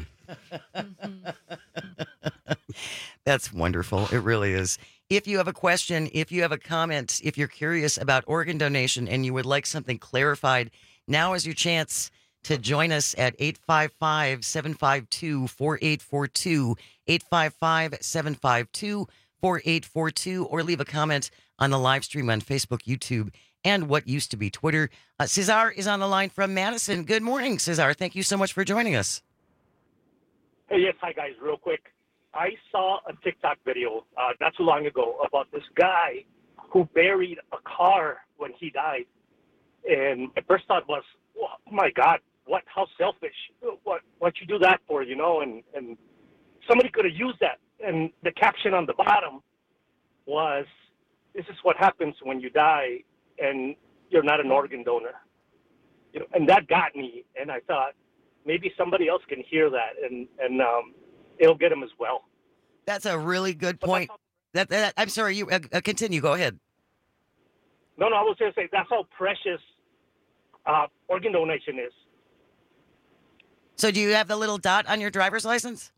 That's wonderful. It really is. If you have a question, if you have a comment, if you're curious about organ donation and you would like something clarified, now is your chance to join us at eight five five, seven five two, four eight four two, eight five five, seven five two, four eight four two, or leave a comment on the live stream on Facebook, YouTube, and what used to be Twitter. Uh, Cesar is on the line from Madison. Good morning, Cesar. Thank you so much for joining us. Hey, yes, hi guys, real quick. I saw a TikTok video uh, not too long ago about this guy who buried a car when he died. And my first thought was, oh my God, what, how selfish. What, what you do that for, you know? And, and somebody could have used that. And the caption on the bottom was, this is what happens when you die and you're not an organ donor. You know, and that got me. And I thought, maybe somebody else can hear that, and and um, it'll get them as well. That's a really good point. That, that I'm sorry. You uh, uh, continue. Go ahead. No, no. I was going to say that's how precious uh, organ donation is. So, do you have the little dot on your driver's license?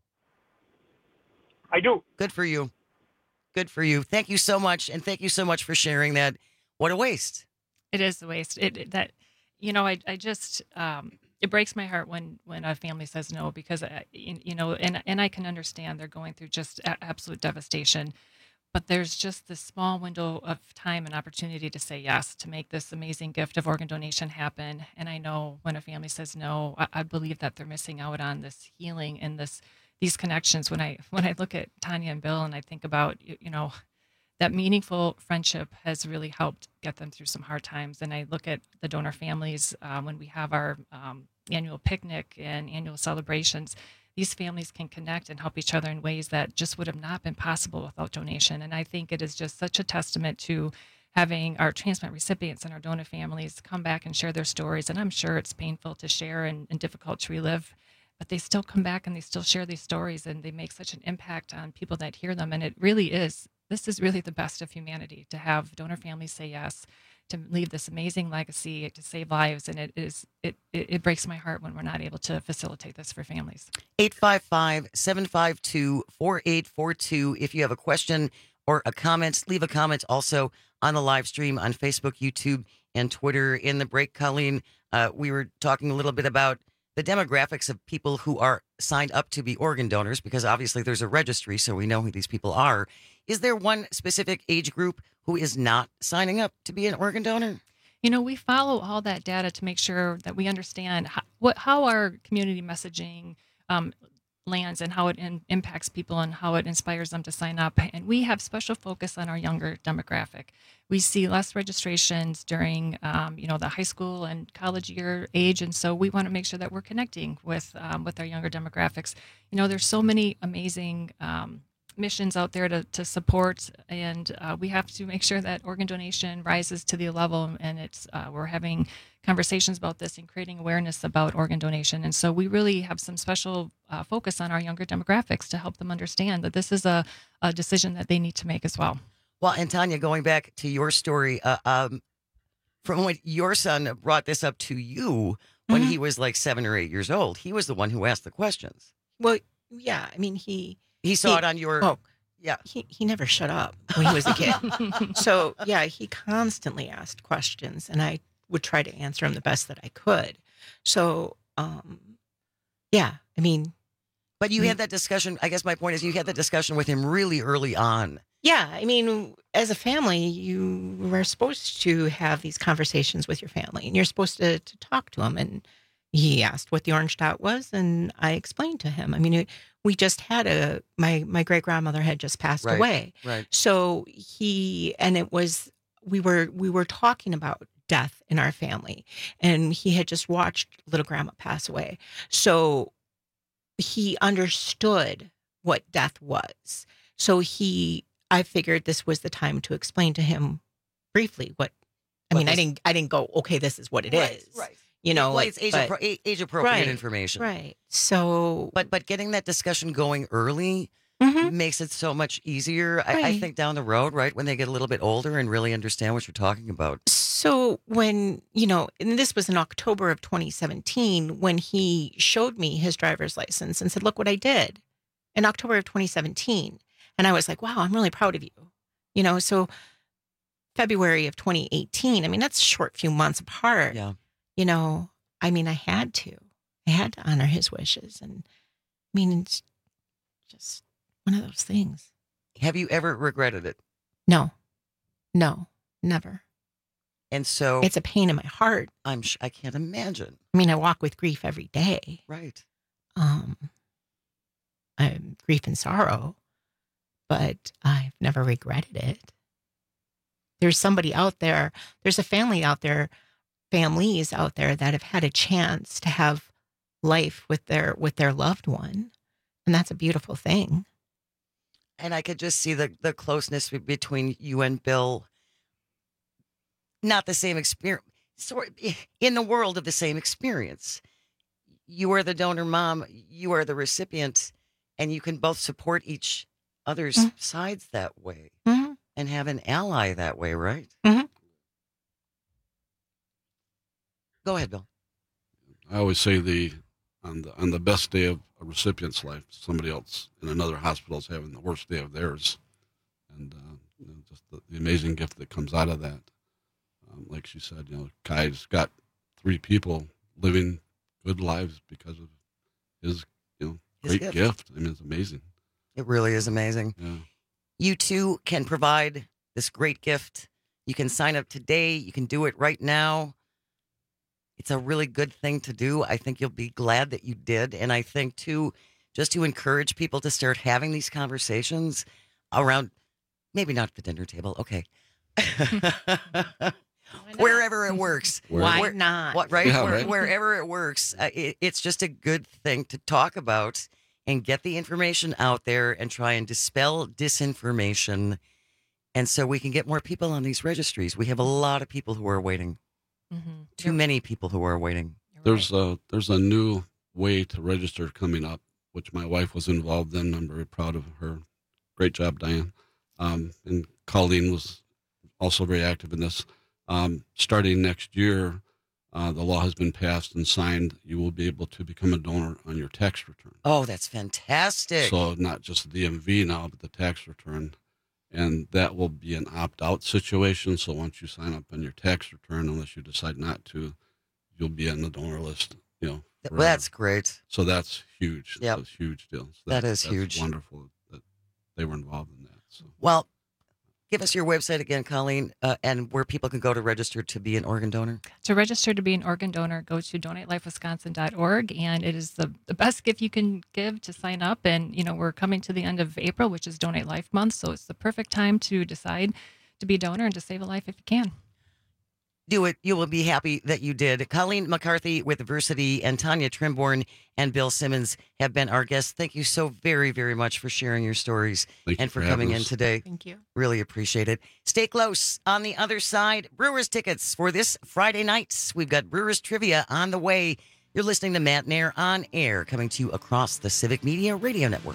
I do. Good for you. Good for you. Thank you so much, and thank you so much for sharing that. What a waste. It is a waste. It, it that you know. I I just. Um, It breaks my heart when, when a family says no, because, uh, you know, and, and I can understand they're going through just a- absolute devastation. But there's just this small window of time and opportunity to say yes, to make this amazing gift of organ donation happen. And I know when a family says no, I, I believe that they're missing out on this healing and this these connections. When I when I look at Tanya and Bill and I think about, you, you know, that meaningful friendship has really helped get them through some hard times. And I look at the donor families um, when we have our um, annual picnic and annual celebrations. These families can connect and help each other in ways that just would have not been possible without donation. And I think it is just such a testament to having our transplant recipients and our donor families come back and share their stories. And I'm sure it's painful to share and, and difficult to relive, but they still come back and they still share these stories, and they make such an impact on people that hear them. And it really is This is really the best of humanity, to have donor families say yes, to leave this amazing legacy, to save lives. And it is it, it, it breaks my heart when we're not able to facilitate this for families. eight five five, seven five two, four eight four two. If you have a question or a comment, leave a comment also on the live stream on Facebook, YouTube, and Twitter. In the break, Colleen, uh, we were talking a little bit about the demographics of people who are signed up to be organ donors, because obviously there's a registry, so we know who these people are. Is there one specific age group who is not signing up to be an organ donor? You know, we follow all that data to make sure that we understand how, what, how our community messaging um, lands and how it in, impacts people and how it inspires them to sign up. And we have special focus on our younger demographic. We see less registrations during, um, you know, the high school and college year age. And so we want to make sure that we're connecting with, um, with our younger demographics. You know, there's so many amazing um, missions out there to, to support, and uh, we have to make sure that organ donation rises to the level, and it's uh, we're having conversations about this and creating awareness about organ donation. And so we really have some special uh, focus on our younger demographics to help them understand that this is a, a decision that they need to make as well. Well, and Tanya, going back to your story, uh, um, from when your son brought this up to you when Mm-hmm. he was like seven or eight years old, he was the one who asked the questions. Well, yeah, I mean, he... He saw it on your... Oh, yeah. He, he never shut up when he was a kid. So, yeah, he constantly asked questions, and I would try to answer him the best that I could. So, um, yeah, I mean... But you had that discussion, I guess my point is you had that discussion with him really early on. Yeah, I mean, as a family, you are supposed to have these conversations with your family, and you're supposed to, to talk to them. And he asked what the orange dot was, and I explained to him. I mean, it, we just had a, my, my great grandmother had just passed Right, away. right. So he, and it was, we were, we were talking about death in our family. And he had just watched little grandma pass away. So he understood what death was. So he, I figured this was the time to explain to him briefly what, I What mean, I this- didn't, I didn't go, okay, this is what it is. Right, right. You know, well, like, it's age, but- appro- age appropriate right, information. Right. So, but but getting that discussion going early makes it so much easier. I, I Right. think down the road, right, when they get a little bit older and really understand what you're talking about. So when, you know, and this was in October of twenty seventeen, when he showed me his driver's license and said, look what I did in October of twenty seventeen. And I was like, wow, I'm really proud of you. You know, so February of twenty eighteen, I mean, that's a short few months apart. Yeah. You know, I mean, I had to, I had to honor his wishes. And I mean, it's just one of those things. Have you ever regretted it? No, no, never. And so It's a pain in my heart. I'm sh- I can't imagine. I mean, I walk with grief every day. Right. Um, I'm grief and sorrow, but I've never regretted it. There's somebody out there, there's a family out there, families out there that have had a chance to have life with their with their loved one. And that's a beautiful thing. And I could just see the, the closeness be- between you and Bill. Not the same experience, sort in the world of the same experience. You are the donor mom, you are the recipient, and you can both support each other's Mm-hmm. sides that way Mhm. and have an ally that way, right? Mm-hmm. Go ahead, Bill. I always say the on the on the best day of a recipient's life, somebody else in another hospital is having the worst day of theirs, and uh, you know, just the, the amazing gift that comes out of that. Um, like she said, you know, Kai's got three people living good lives because of his, you know, His great gift. gift. I mean, it's amazing. It really is amazing. Yeah. You too can provide this great gift. You can sign up today. You can do it right now. It's a really good thing to do. I think you'll be glad that you did. And I think, too, just to encourage people to start having these conversations around, maybe not the dinner table. Okay. Wherever it works. Why Where- not? What, right? Yeah, Where- right. Wherever it works. Uh, it, it's just a good thing to talk about and get the information out there and try and dispel disinformation. And so we can get more people on these registries. We have a lot of people who are waiting. Mm-hmm. Too many people who are waiting. There's a there's a new way to register coming up, which my wife was involved in. I'm very proud of her. Great job, Diane. Um, and Colleen was also very active in this. Um, starting next year, uh, the law has been passed and signed. You will be able to become a donor on your tax return. Oh, that's fantastic. So not just the D M V now, but the tax return. And that will be an opt-out situation. So once you sign up on your tax return, unless you decide not to, you'll be on the donor list, you know. Th- forever. that's great. So that's huge. Yep. That's a huge deal. So That is that's huge. wonderful that they were involved in that. So Well, give us your website again, Colleen, uh, and where people can go to register to be an organ donor. To register to be an organ donor, go to donate life wisconsin dot org, and it is the, the best gift you can give to sign up. And, you know, we're coming to the end of April, which is Donate Life Month, so it's the perfect time to decide to be a donor and to save a life if you can. Do it. You will be happy that you did. Colleen McCarthy with Versity and Tanya Trimborn and Bill Simmons have been our guests. Thank you so very, very much for sharing your stories Thank you and for, for coming having in us. today. Thank you. Really appreciate it. Stay close. On the other side, Brewers tickets for this Friday night. We've got Brewers trivia on the way. You're listening to Matt Nair on air, coming to you across the Civic Media Radio Network.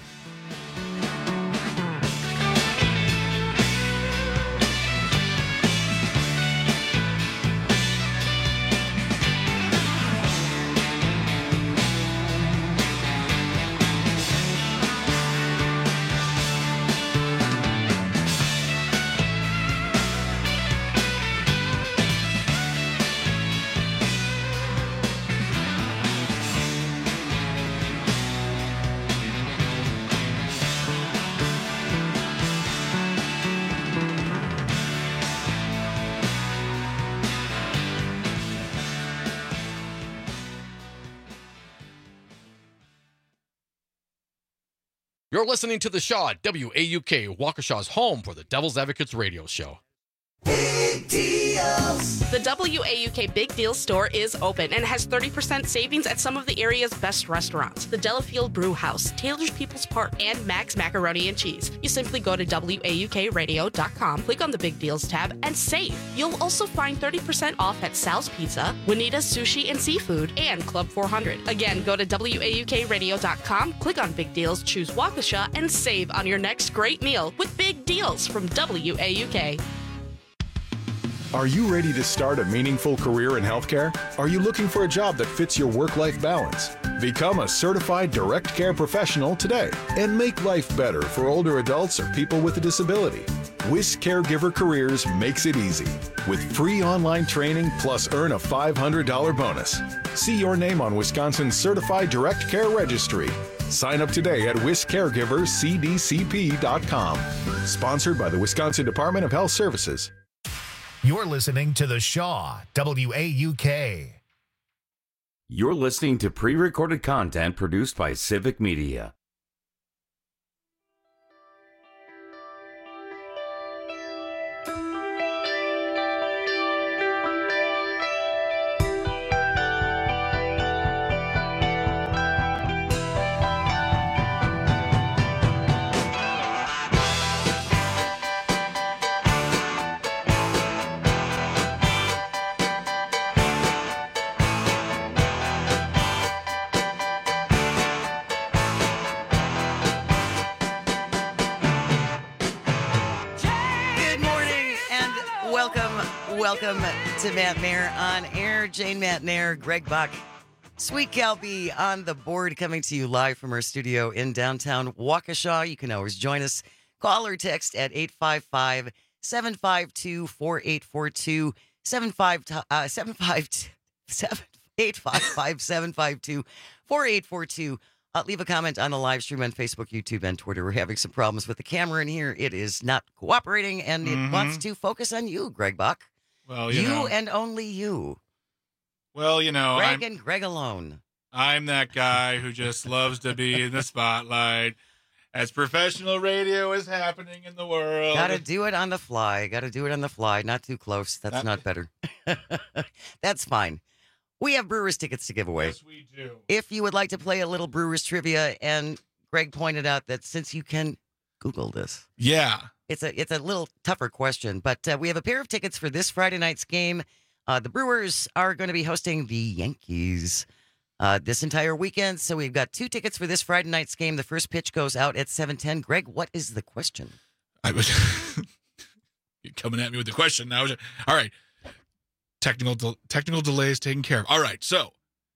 You're listening to The Shaw at W A U K, Waukesha's home for the Devil's Advocates radio show. Big deals. deals. The W A U K Big Deals store is open and has thirty percent savings at some of the area's best restaurants. The Delafield Brew House, Taylor's People's Park, and Max Macaroni and Cheese. You simply go to W A U K radio dot com, click on the Big Deals tab, and save. You'll also find thirty percent off at Sal's Pizza, Juanita's Sushi and Seafood, and Club four hundred. Again, go to W A U K radio dot com, click on Big Deals, choose Waukesha, and save on your next great meal with Big Deals from W A U K. Are you ready to start a meaningful career in healthcare? Are you looking for a job that fits your work-life balance? Become a certified direct care professional today and make life better for older adults or people with a disability. WIS Caregiver Careers makes it easy with free online training plus earn a five hundred dollars bonus. See your name on Wisconsin's Certified Direct Care Registry. Sign up today at wis caregiver c d c p dot com. Sponsored by the Wisconsin Department of Health Services. You're listening to The Shaw, W A U K. You're listening to pre-recorded content produced by Civic Media. Welcome to Matt Mayer on air. Jane Matt Nair, Greg Buck, Sweet Calby on the board, coming to you live from our studio in downtown Waukesha. You can always join us. Call or text at eight five five, seven five two, four eight four two, eight five five, seven five two, four eight four two. Uh, leave a comment on the live stream on Facebook, YouTube, and Twitter. We're having some problems with the camera in here. It is not cooperating, and it Mhm. wants to focus on you, Greg Buck. Well, you, You know. and only you. Well, you know, Greg I'm, and Greg alone. I'm that guy who just loves to be in the spotlight as professional radio is happening in the world. Got to do it on the fly. Got to do it on the fly. Not too close. That's Not- not better. That's fine. We have Brewers tickets to give away. Yes, we do. If you would like to play a little Brewers trivia, and Greg pointed out that since you can Google this. Yeah. It's a it's a little tougher question, but uh, we have a pair of tickets for this Friday night's game. Uh, the Brewers are going to be hosting the Yankees uh, this entire weekend, so we've got two tickets for this Friday night's game. The first pitch goes out at seven ten. Greg, what is the question? I was You're coming at me with the question now. All right. Technical del- technical delays taken care of. All right. So,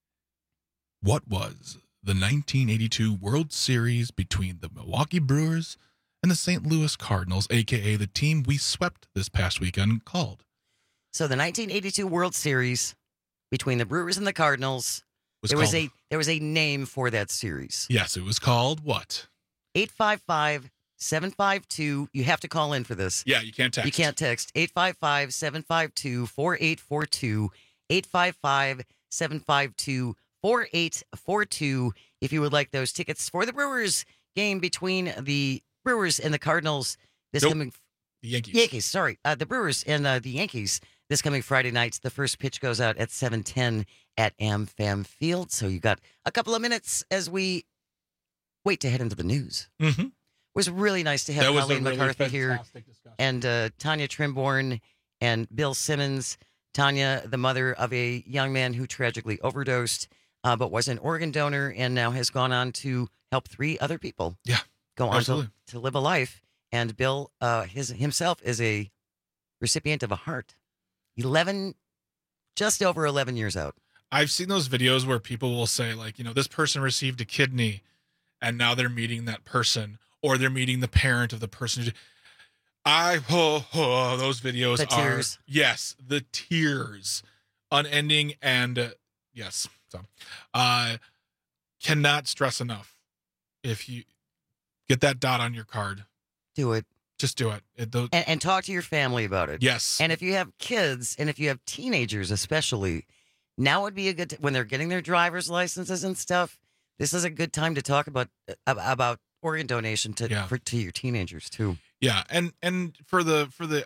what was the nineteen eighty-two World Series between the Milwaukee Brewers and the Saint Louis Cardinals, a k a the team we swept this past weekend, called? So the nineteen eighty-two World Series between the Brewers and the Cardinals, Was there was called- a there was a name for that series. Yes, it was called what? eight five five, seven five two. You have to call in for this. Yeah, you can't text. You can't text. eight five five, seven five two, four eight four two. eight five five, seven five two, four eight four two. If you would like those tickets for the Brewers game between the Brewers and the Cardinals this Nope. coming The Yankees. Yankees, sorry. Uh, the Brewers and uh, the Yankees this coming Friday night. The first pitch goes out at seven ten at AmFam Field. So you got a couple of minutes as we wait to head into the news. Mm-hmm. It was really nice to have That was a Colleen really McCarthy here fantastic discussion. and uh, Tanya Trimborn and Bill Simmons. Tanya, the mother of a young man who tragically overdosed, uh, but was an organ donor and now has gone on to help three other people. Yeah, go on to, absolutely. to live a life. And Bill, uh, his himself is a recipient of a heart. Eleven, just over eleven years out. I've seen those videos where people will say, like, you know, this person received a kidney and now they're meeting that person, or they're meeting the parent of the person. who- I, oh, oh, those videos The are, tears. yes, the tears, unending. And uh, yes, so, uh, cannot stress enough. If you get that dot on your card, Do it. just do it. it those, And, and talk to your family about it. Yes. And if you have kids, and if you have teenagers especially, now would be a good, t- when they're getting their driver's licenses and stuff, this is a good time to talk about ab- about organ donation to Yeah. for, to your teenagers too. Yeah, and and for the for the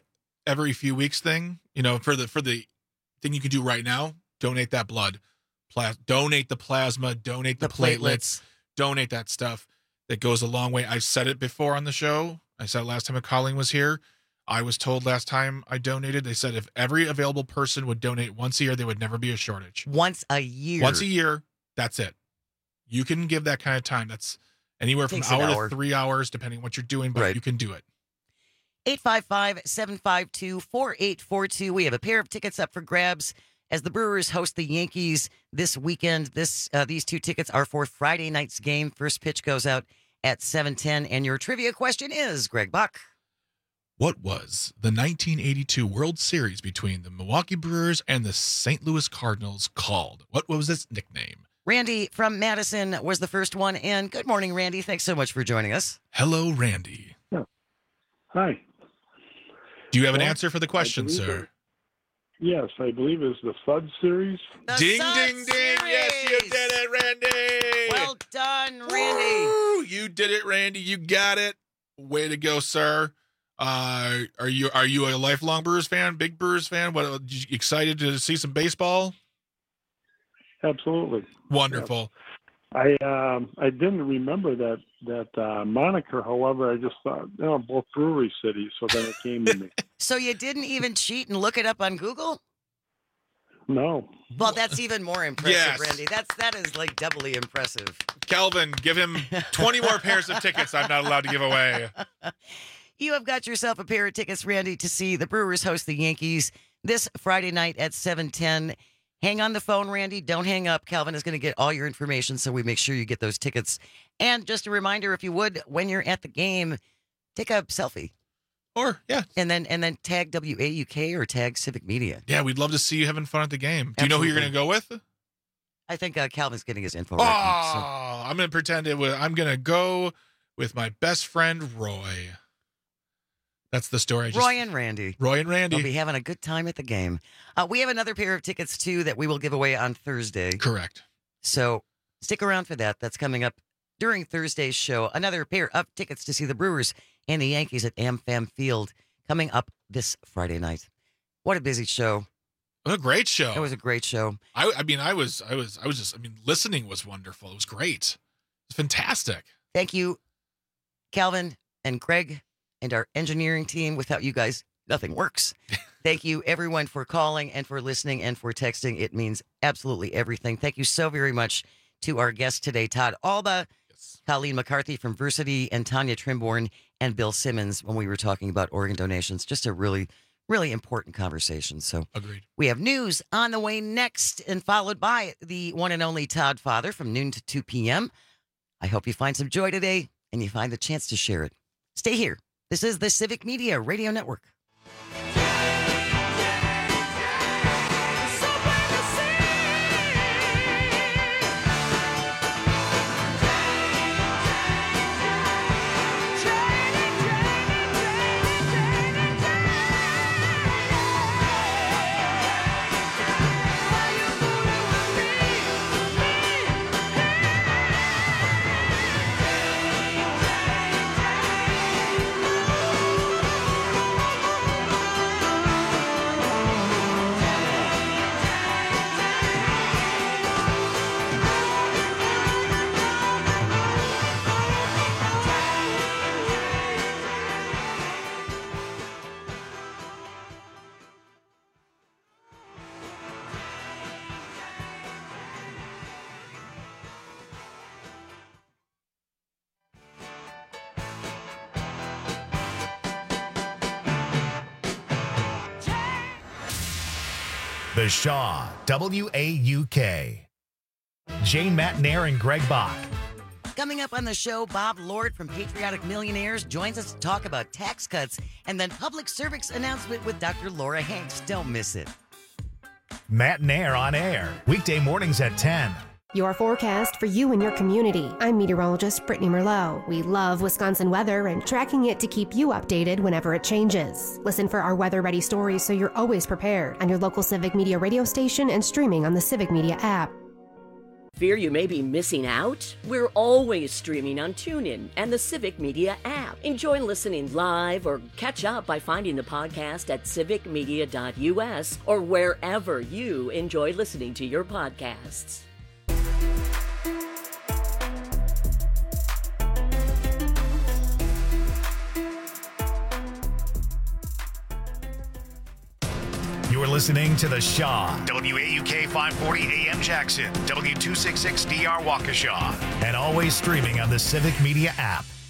every few weeks thing, you know, for the for the thing you can do right now, donate that blood. Plas- donate the plasma, donate the, the platelets, platelets, donate that stuff. That goes a long way. I've said it before on the show. I said it last time Colleen was here. I was told last time I donated, they said if every available person would donate once a year, there would never be a shortage. Once a year? Once a year, that's it. You can give that kind of time. That's anywhere from an hour, hour to three hours, depending on what you're doing, but right. you can do it. eight five five, seven five two, four eight four two. We have a pair of tickets up for grabs as the Brewers host the Yankees this weekend. This uh, These two tickets are for Friday night's game. First pitch goes out at seven ten. And your trivia question is, Greg Buck. What was the nineteen eighty-two World Series between the Milwaukee Brewers and the Saint Louis Cardinals called? What was its nickname? Randy from Madison was the first one. And good morning, Randy. Thanks so much for joining us. Hello, Randy. Yeah. Hi. Do you have an well, answer for the question, sir? It, yes, I believe it's the F U D series. The ding, Sud ding, ding. Series. Yes, you did it, Randy. Well done, Randy. Woo! You did it, Randy. You got it. Way to go, sir. Uh, are you are you a lifelong Brewers fan? Big Brewers fan? What? You excited to see some baseball? Absolutely. Wonderful. Yeah. I um I didn't remember that that uh, moniker. However, I just thought, you know, both brewery cities. So then it came to me. So you didn't even cheat and look it up on Google? No. Well, that's even more impressive, yes. Randy. That's that is like doubly impressive. Calvin, give him twenty more pairs of tickets. I'm not allowed to give away. You have got yourself a pair of tickets, Randy, to see the Brewers host the Yankees this Friday night at seven ten. Hang on the phone, Randy. Don't hang up. Calvin is going to get all your information, so we make sure you get those tickets. And just a reminder, if you would, when you're at the game, take a selfie. Or, yeah. And then and then tag W A U K or tag Civic Media. Yeah, we'd love to see you having fun at the game. Do Absolutely. You know who you're going to go with? I think uh, Calvin's getting his info oh, right now. So. I'm going to pretend it was, I'm going to go with my best friend, Roy. That's the story. I just, Roy and Randy. Roy and Randy. They'll be having a good time at the game. Uh, we have another pair of tickets, too, that we will give away on Thursday. Correct. So stick around for that. That's coming up during Thursday's show. Another pair of tickets to see the Brewers and the Yankees at AmFam Field coming up this Friday night. What a busy show. What a great show. It was a great show. I, I mean, I was, I was, I was just, I mean, listening was wonderful. It was great. It's fantastic. Thank you, Calvin and Greg. And our engineering team. Without you guys, nothing works. Thank you, everyone, for calling and for listening and for texting. It means absolutely everything. Thank you so very much to our guests today, Todd Alba, yes. Colleen McCarthy from Versity, and Tanya Trimborn and Bill Simmons when we were talking about organ donations. Just a really, really important conversation. So agreed. We have news on the way next and followed by the one and only Todd Father from noon to two p.m. I hope you find some joy today and you find the chance to share it. Stay here. This is the Civic Media Radio Network. The Shaw, W A U K. Jane Matnair and Greg Bach. Coming up on the show, Bob Lord from Patriotic Millionaires joins us to talk about tax cuts and then public service announcement with Doctor Laura Hanks. Don't miss it. Matnair on air, weekday mornings at ten. Your forecast for you and your community. I'm meteorologist Brittany Merlot. We love Wisconsin weather and tracking it to keep you updated whenever it changes. Listen for our weather-ready stories so you're always prepared on your local Civic Media radio station and streaming on the Civic Media app. Fear you may be missing out? We're always streaming on TuneIn and the Civic Media app. Enjoy listening live or catch up by finding the podcast at civic media dot u s or wherever you enjoy listening to your podcasts. You're listening to The Shaw, W A U K five forty A M Jackson, W two sixty-six D R Waukesha, and always streaming on the Civic Media app.